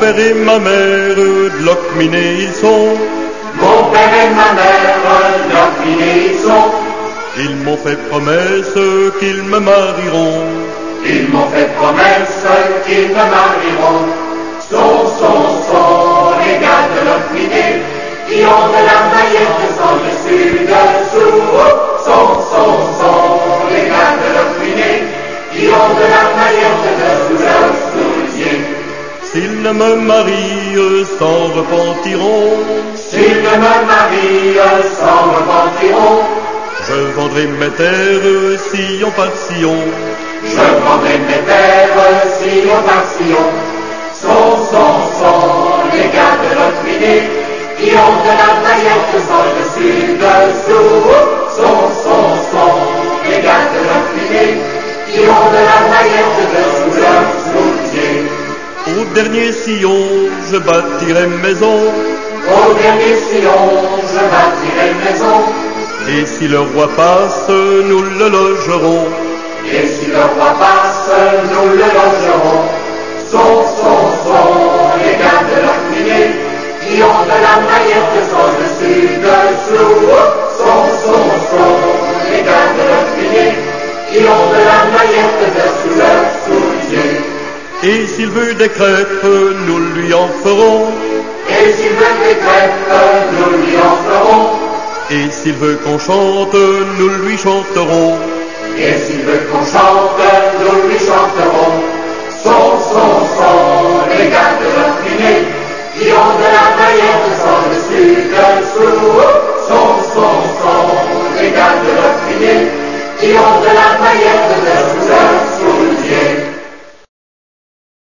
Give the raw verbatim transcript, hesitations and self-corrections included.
père et ma mère, de l'Ocminé ils sont. Mon père et ma mère, de l'Ocminé ils sont. Ils m'ont fait promesse qu'ils me marieront. Ils m'ont fait promesse qu'ils me marieront. Sont, sont, sont les gars de l'Ocminé qui ont de la maillette sans dessus dessous. Sont, sont, sont les gars de l'Ocminé qui ont de la maillette dessous leurs souliers. S'ils ne me marient, s'en repentiront. S'ils ne me marient, s'en repentiront. Je vendrai mes terres sillon par sillon. Je vendrai mes terres sillon par sillon. Sont, sont, sont les gars de l'Ocminé qui ont de la paillette sans dessus dessous. Sont, sont, sont les gars de l'Ocminé qui ont de la paillette dessous leurs souliers. Au dernier sillon, je bâtirai maison. Au dernier sillon, je bâtirai maison. Et si le roi passe, nous le logerons. Et si le roi passe, nous le logerons. Sont, sont, sont les gars de l'Ocminé qui ont de la maillette sans dessus dessous. Sont, sont, sont les gars de l'Ocminé qui ont de la maillette dessous leurs souliers. Et s'il veut des crêpes, nous lui en ferons. Et s'il veut des crêpes, nous lui en ferons. Et s'il veut qu'on chante, nous lui chanterons. Et s'il veut qu'on chante, nous lui chanterons. Sont, sont, sont les gars de l'Ocminé qui ont de la paillette sans dessus dessous. Sont, sont, sont les gars de l'Ocminé qui ont de la paillette dessous leurs